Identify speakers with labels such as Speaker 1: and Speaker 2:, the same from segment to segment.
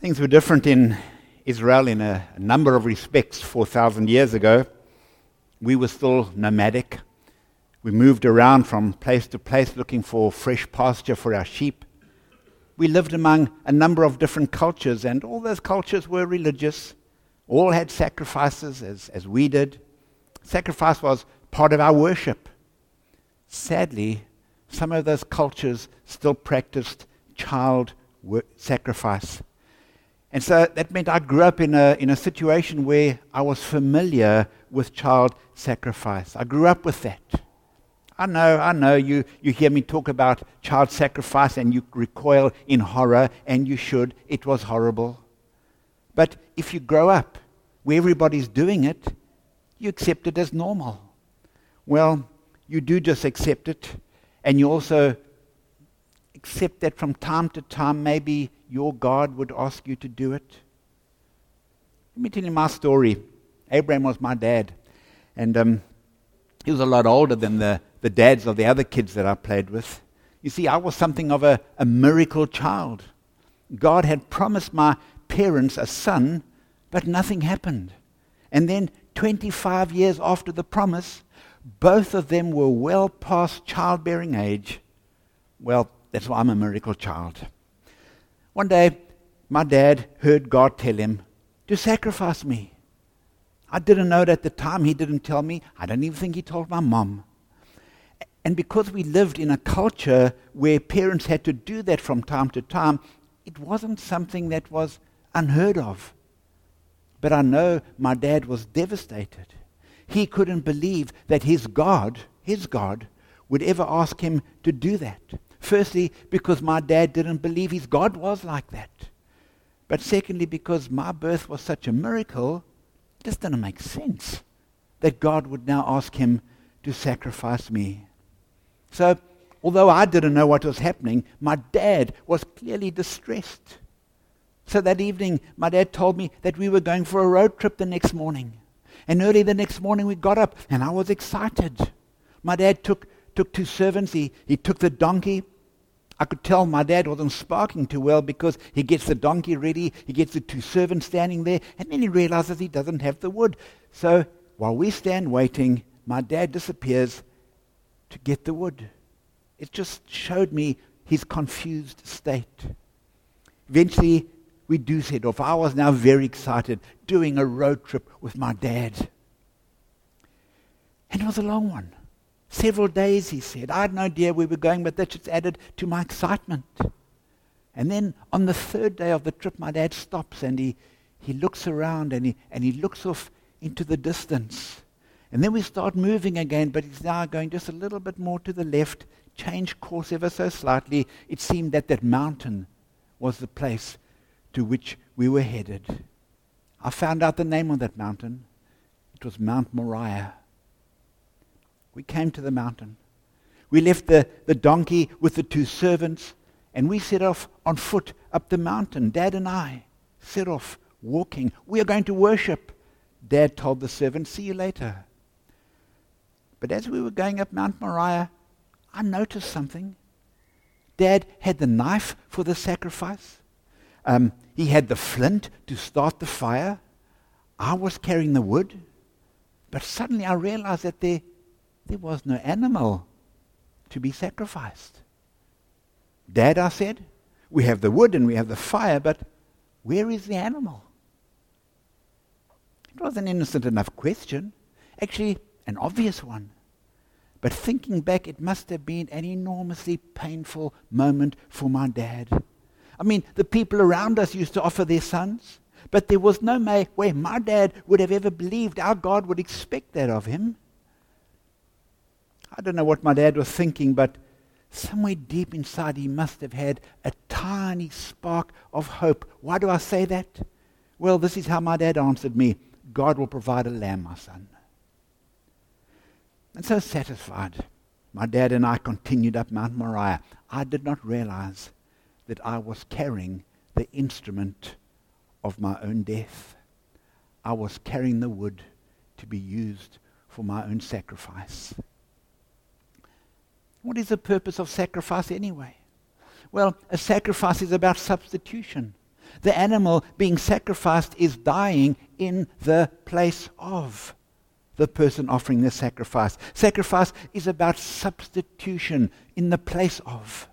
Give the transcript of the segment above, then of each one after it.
Speaker 1: Things were different in Israel in a number of respects 4,000 years ago. We were still nomadic. We moved around from place to place looking for fresh pasture for our sheep. We lived among a number of different cultures, and all those cultures were religious. All had sacrifices as we did. Sacrifice was part of our worship. Sadly, some of those cultures still practiced child sacrifice. And so that meant I grew up in a situation where I was familiar with child sacrifice. I grew up with that. I know, you hear me talk about child sacrifice and you recoil in horror, and you should. It was horrible. But if you grow up where everybody's doing it, you accept it as normal. Well, you do just accept it, and you also accept that from time to time maybe your God would ask you to do it. Let me tell you my story. Abraham was my dad, and he was a lot older than the dads of the other kids that I played with. You see, I was something of a miracle child. God had promised my parents a son, but nothing happened. And then 25 years after the promise, both of them were well past childbearing age. Well, that's why I'm a miracle child. One day, my dad heard God tell him to sacrifice me. I didn't know it at the time. He didn't tell me. I don't even think he told my mom. And because we lived in a culture where parents had to do that from time to time, it wasn't something that was unheard of. But I know my dad was devastated. He couldn't believe that his God, would ever ask him to do that. Firstly, because my dad didn't believe his God was like that. But secondly, because my birth was such a miracle, it just didn't make sense that God would now ask him to sacrifice me. So, although I didn't know what was happening, my dad was clearly distressed. So that evening, my dad told me that we were going for a road trip the next morning. And early the next morning we got up, and I was excited. My dad took two servants. He took the donkey. I could tell my dad wasn't sparking too well because he gets the donkey ready, he gets the two servants standing there, and then he realizes he doesn't have the wood. So while we stand waiting, my dad disappears to get the wood. It just showed me his confused state. Eventually, we do set off. I was now very excited, doing a road trip with my dad. And it was a long one. Several days, he said. I had no idea where we were going, but that just added to my excitement. And then on the third day of the trip, my dad stops and he looks around and he looks off into the distance. And then we start moving again, but he's now going just a little bit more to the left, change course ever so slightly. It seemed that mountain was the place to which we were headed. I found out the name of that mountain. It was Mount Moriah. We came to the mountain. We left the donkey with the two servants, and we set off on foot up the mountain. Dad and I set off walking. We are going to worship. Dad told the servant, see you later. But as we were going up Mount Moriah, I noticed something. Dad had the knife for the sacrifice. He had the flint to start the fire. I was carrying the wood. But suddenly I realized that there was no animal to be sacrificed. Dad, I said, we have the wood and we have the fire, but where is the animal? It was an innocent enough question, actually an obvious one. But thinking back, it must have been an enormously painful moment for my dad. I mean, the people around us used to offer their sons, but there was no way my dad would have ever believed our God would expect that of him. I don't know what my dad was thinking, but somewhere deep inside he must have had a tiny spark of hope. Why do I say that? Well, this is how my dad answered me. God will provide a lamb, my son. And so satisfied, my dad and I continued up Mount Moriah. I did not realize that I was carrying the instrument of my own death. I was carrying the wood to be used for my own sacrifice. What is the purpose of sacrifice anyway? Well, a sacrifice is about substitution. The animal being sacrificed is dying in the place of the person offering the sacrifice. Sacrifice is about substitution in the place of.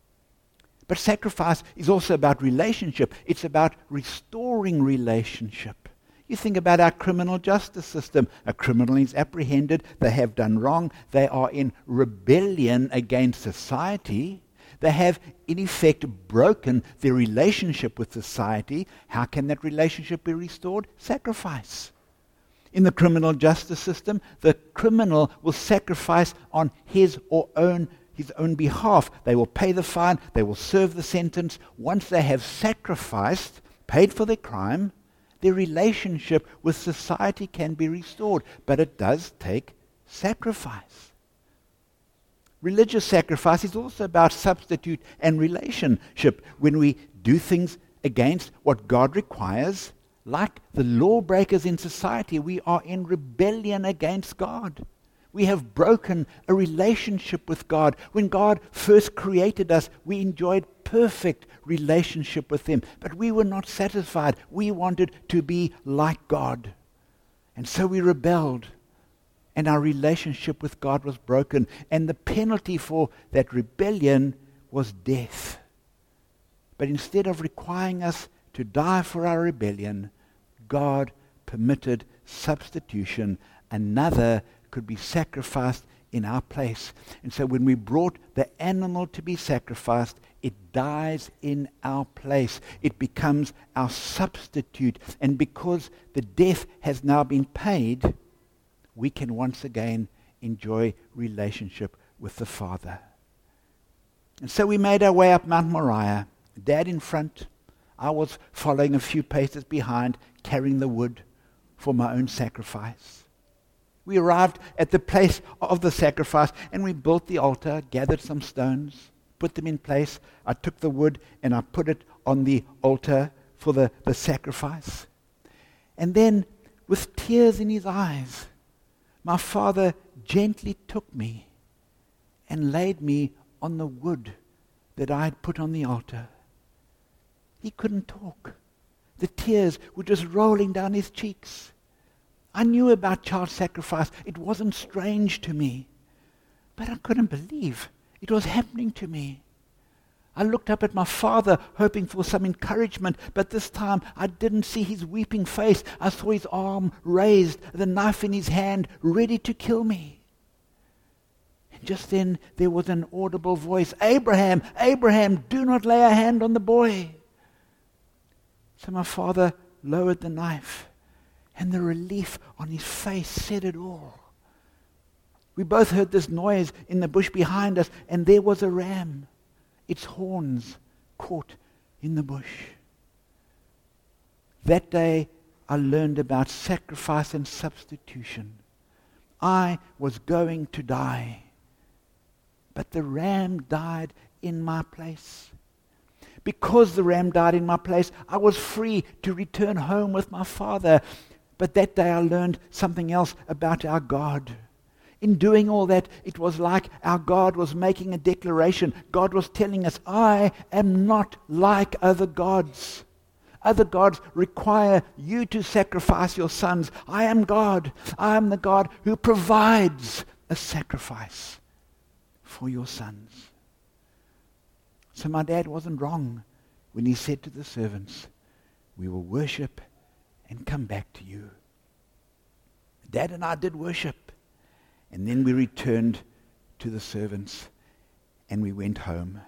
Speaker 1: But sacrifice is also about relationship. It's about restoring relationship. You think about our criminal justice system. A criminal is apprehended, they have done wrong, they are in rebellion against society. They have, in effect, broken their relationship with society. How can that relationship be restored? Sacrifice. In the criminal justice system, the criminal will sacrifice on his own behalf. They will pay the fine, they will serve the sentence. Once they have sacrificed, paid for their crime, their relationship with society can be restored. But it does take sacrifice. Religious sacrifice is also about substitute and relationship. When we do things against what God requires, like the lawbreakers in society, we are in rebellion against God. We have broken a relationship with God. When God first created us, we enjoyed perfect relationship with Him. But we were not satisfied. We wanted to be like God. And so we rebelled. And our relationship with God was broken. And the penalty for that rebellion was death. But instead of requiring us to die for our rebellion, God permitted substitution. Another could be sacrificed in our place. And so when we brought the animal to be sacrificed, it dies in our place. It becomes our substitute. And because the death has now been paid, we can once again enjoy relationship with the Father. And so we made our way up Mount Moriah. Dad in front. I was following a few paces behind, carrying the wood for my own sacrifice. We arrived at the place of the sacrifice, and we built the altar, gathered some stones, put them in place. I took the wood and I put it on the altar for the sacrifice. And then, with tears in his eyes, my father gently took me and laid me on the wood that I had put on the altar. He couldn't talk. The tears were just rolling down his cheeks. I knew about child sacrifice. It wasn't strange to me. But I couldn't believe it was happening to me. I looked up at my father, hoping for some encouragement, but this time I didn't see his weeping face. I saw his arm raised, the knife in his hand, ready to kill me. And just then there was an audible voice, "Abraham, Abraham, do not lay a hand on the boy." So my father lowered the knife, and the relief on his face said it all. We both heard this noise in the bush behind us, and there was a ram, its horns caught in the bush. That day I learned about sacrifice and substitution. I was going to die, but the ram died in my place. Because the ram died in my place, I was free to return home with my father. But that day I learned something else about our God. In doing all that, it was like our God was making a declaration. God was telling us, I am not like other gods. Other gods require you to sacrifice your sons. I am God. I am the God who provides a sacrifice for your sons. So my dad wasn't wrong when he said to the servants, we will worship and come back to you. Dad and I did worship, and then we returned to the servants and we went home.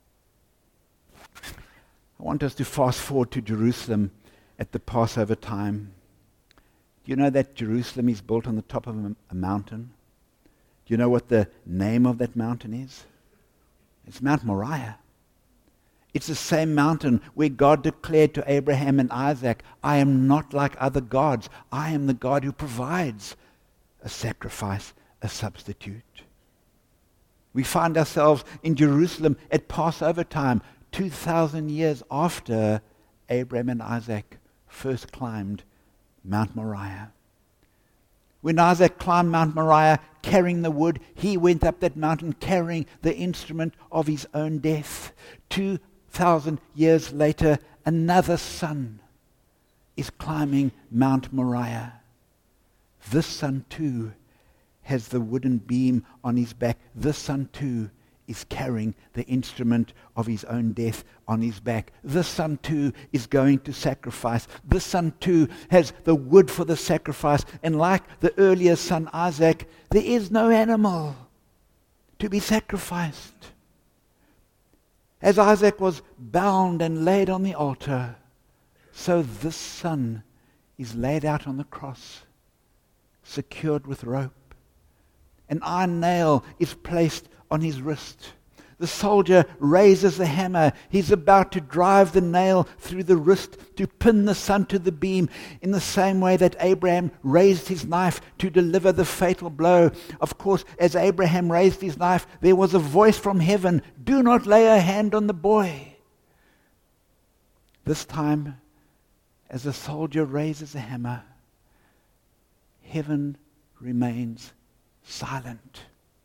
Speaker 1: I want us to fast forward to Jerusalem at the Passover time. Do you know that Jerusalem is built on the top of a mountain? Do you know what the name of that mountain is? It's Mount Moriah. It's the same mountain where God declared to Abraham and Isaac, I am not like other gods. I am the God who provides a sacrifice, a substitute. We find ourselves in Jerusalem at Passover time, 2,000 years after Abraham and Isaac first climbed Mount Moriah. When Isaac climbed Mount Moriah carrying the wood, he went up that mountain carrying the instrument of his own death. 2,000 years later, another son is climbing Mount Moriah. This son too has the wooden beam on his back. This son too is carrying the instrument of his own death on his back. This son too is going to sacrifice. This son too has the wood for the sacrifice. And like the earlier son Isaac, there is no animal to be sacrificed. As Isaac was bound and laid on the altar, so this son is laid out on the cross, secured with rope. An iron nail is placed on his wrist. The soldier raises the hammer. He's about to drive the nail through the wrist to pin the son to the beam, in the same way that Abraham raised his knife to deliver the fatal blow. Of course, as Abraham raised his knife, there was a voice from heaven, "Do not lay a hand on the boy." This time, as the soldier raises the hammer, heaven remains silent.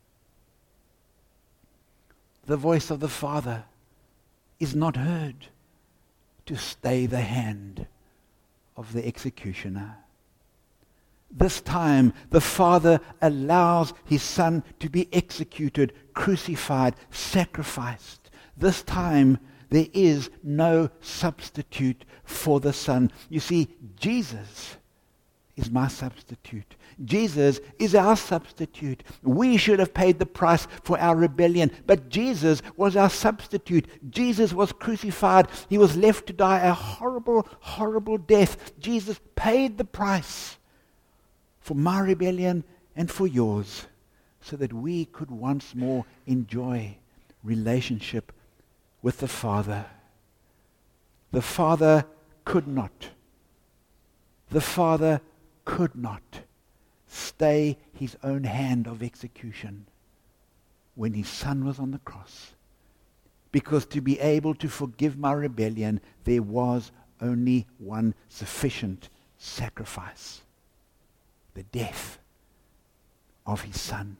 Speaker 1: The voice of the Father is not heard to stay the hand of the executioner. This time, the Father allows his Son to be executed, crucified, sacrificed. This time, there is no substitute for the Son. You see, Jesus is my substitute. Jesus is our substitute. We should have paid the price for our rebellion, but Jesus was our substitute. Jesus was crucified. He was left to die a horrible, horrible death. Jesus paid the price for my rebellion and for yours, so that we could once more enjoy relationship with the Father. The Father could not stay his own hand of execution when his Son was on the cross. Because to be able to forgive my rebellion, there was only one sufficient sacrifice: the death of his Son.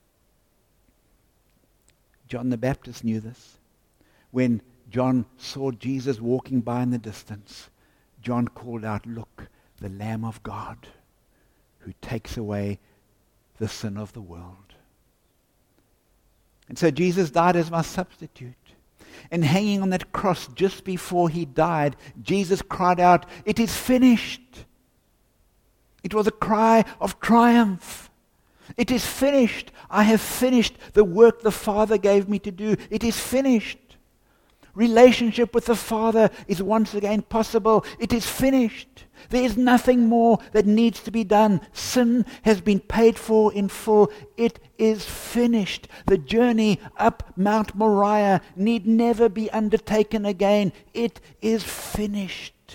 Speaker 1: John the Baptist knew this. When John saw Jesus walking by in the distance, John called out, "Look, the Lamb of God, who takes away the sin of the world." And so Jesus died as my substitute. And hanging on that cross just before he died, Jesus cried out, "It is finished." It was a cry of triumph. It is finished. I have finished the work the Father gave me to do. It is finished. Relationship with the Father is once again possible. It is finished. There is nothing more that needs to be done. Sin has been paid for in full. It is finished. The journey up Mount Moriah need never be undertaken again. It is finished.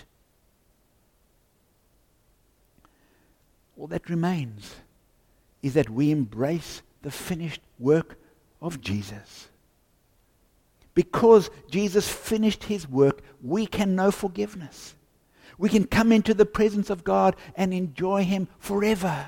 Speaker 1: All that remains is that we embrace the finished work of Jesus. Because Jesus finished his work, we can know forgiveness. We can come into the presence of God and enjoy him forever.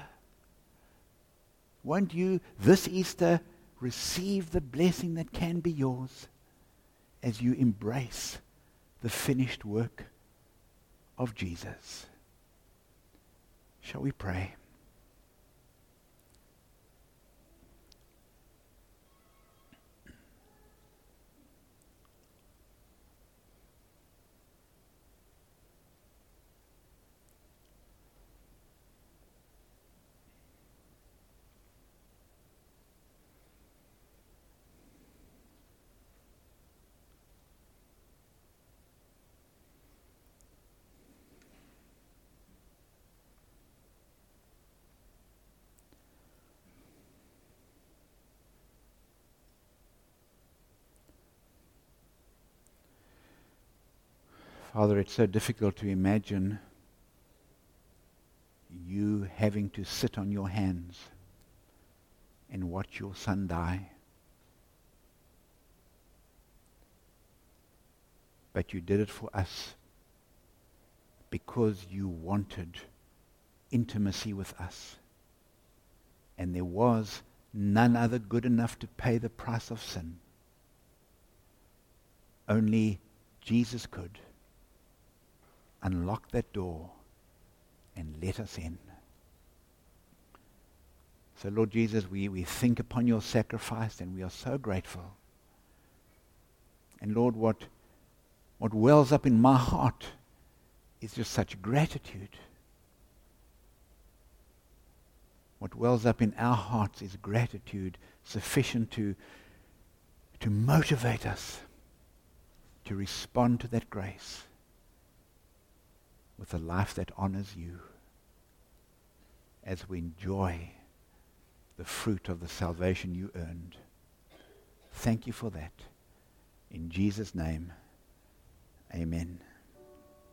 Speaker 1: Won't you, this Easter, receive the blessing that can be yours as you embrace the finished work of Jesus? Shall we pray? Father, it's so difficult to imagine you having to sit on your hands and watch your Son die. But you did it for us because you wanted intimacy with us. And there was none other good enough to pay the price of sin. Only Jesus could. unlock that door and let us in. So, Lord Jesus, we think upon your sacrifice and we are so grateful. And Lord, what wells up in my heart is just such gratitude. What wells up in our hearts is gratitude sufficient to motivate us to respond to that grace with a life that honors you as we enjoy the fruit of the salvation you earned. Thank you for that. In Jesus' name, amen.